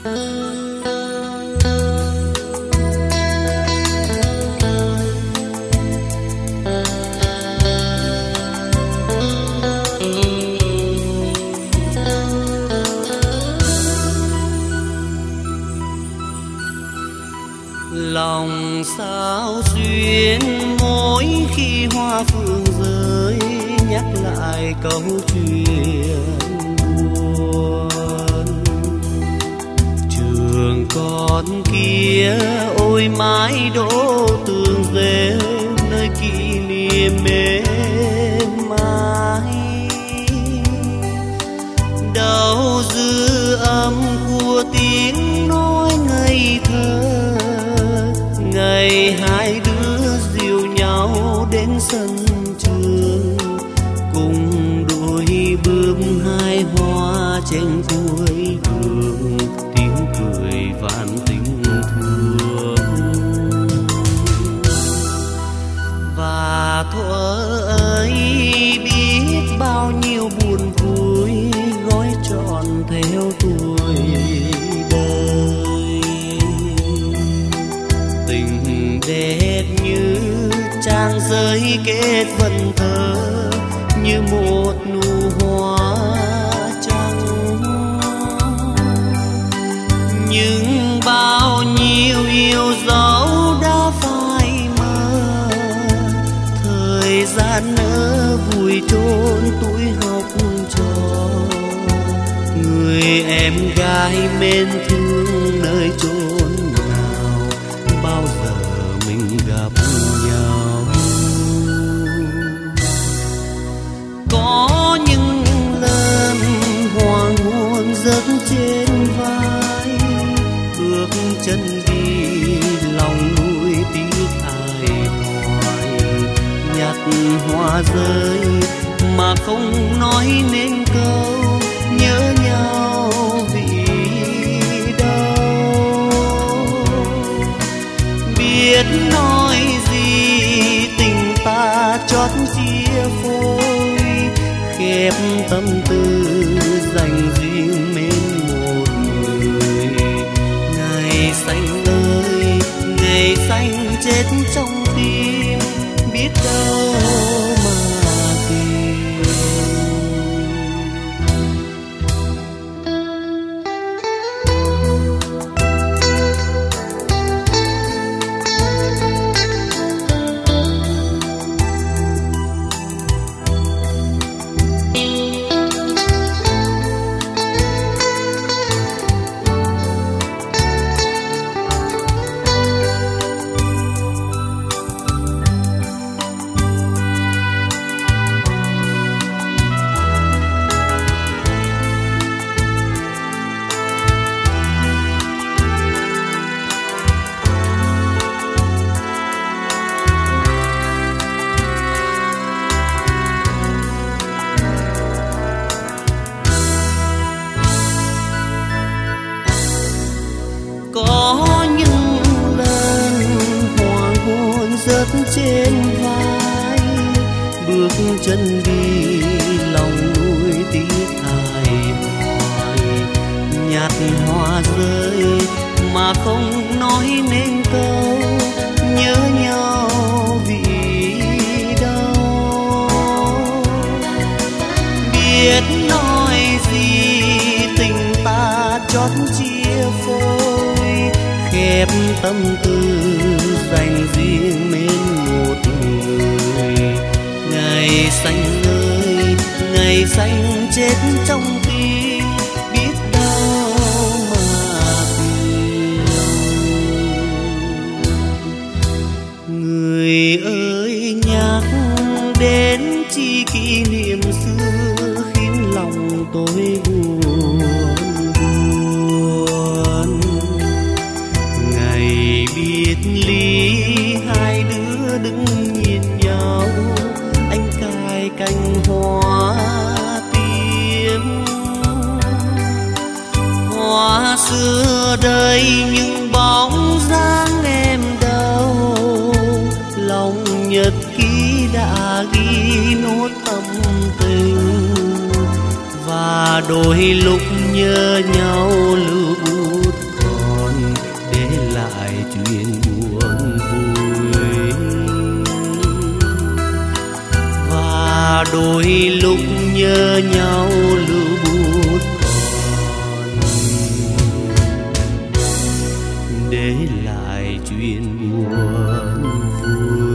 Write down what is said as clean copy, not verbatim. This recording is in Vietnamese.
Lòng sao xuyên mỗi khi hoa phương rơi, nhắc lại câu chuyện buồn. Trường con kia ôi mái đỗ tường rêu, nơi kỷ niệm êm mãi. Đâu dư âm của tiếng nói ngây thơ, ngày hai đứa dìu nhau đến sân trường, cùng đôi bướm hai hoa trên cuối đường, tiếng cười vạn tình thương. Và thuở ấy biết bao nhiêu buồn vui gói trọn theo tuổi đời. Tình đẹp như trang giấy kết vần thơ, như một nụ hoa trắng. Nhưng bao nhiêu yêu dấu đã phai mờ, thời gian nỡ vùi chôn tuổi học trò. Người em gái mến thương nơi chốn nào, bao giờ mình gặp nhau. Có những lần hoàng hôn giấc trên vai, bước chân đi lòng nuối tiếc ai hoài. Nhặt hoa rơi mà không nói nên câu nhớ nhau vì đâu. Biết nói gì tình ta chót chia phôi, khép tâm tư dành riêng mến một người. Ngày xanh ơi ngày xanh chết trong tim, biết đâu mà tìm. Có những lần hoàng hôn rớt trên vai, bước chân đi lòng nuối tiếc ai hoài. Nhặt hoa rơi mà không nói nên câu nhớ nhau vì đâu. Biết nói gì tình ta chót chia phôi, khép tâm tư dành riêng mến một người. Ngày xanh ơi ngày xanh chết trong tim, biết đâu mà tìm. Người ơi nhắc đến chi kỷ niệm xưa, khiến lòng tôi buồn. Biệt ly hai đứa đứng nhìn nhau, anh cài cành hoa tím. Hoa xưa đây nhưng bóng dáng em đâu, lòng nhật ký đã ghi nốt tâm tình. Và đôi lúc nhớ nhau lưu bút đôi lúc nhớ nhau lưu bút còn để lại chuyện buồn vui.